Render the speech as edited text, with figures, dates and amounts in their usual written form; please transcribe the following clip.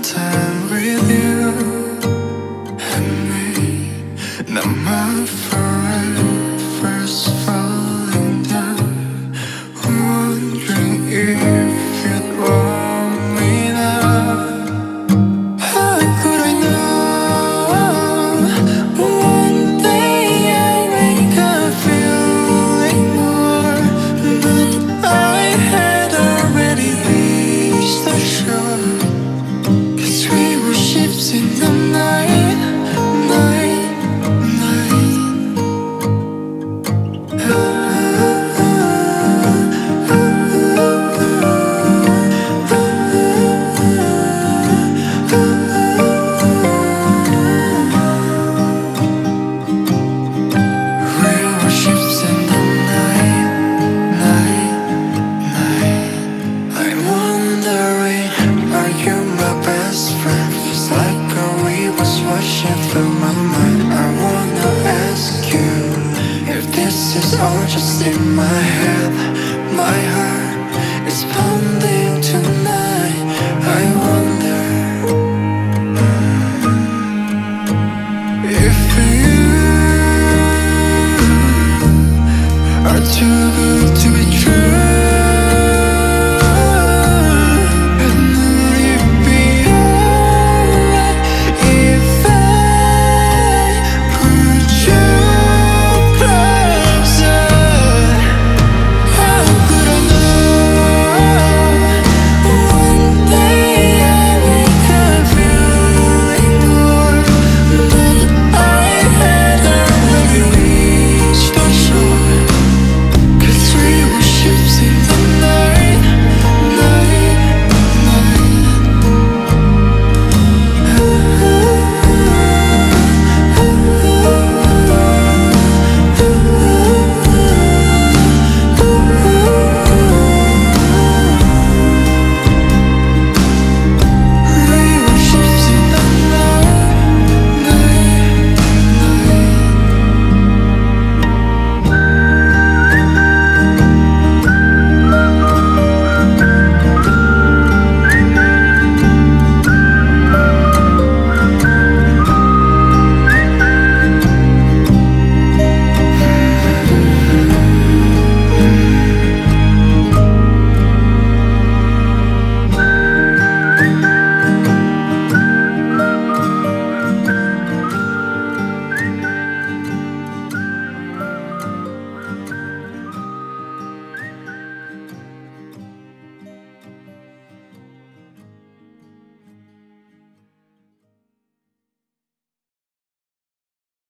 time with you and me. Now my forever's falling down, wondering if you'd want me now. How could I know one day I'd wake up feeling more? But I had already reached the shore, 'cause we were ships in the night.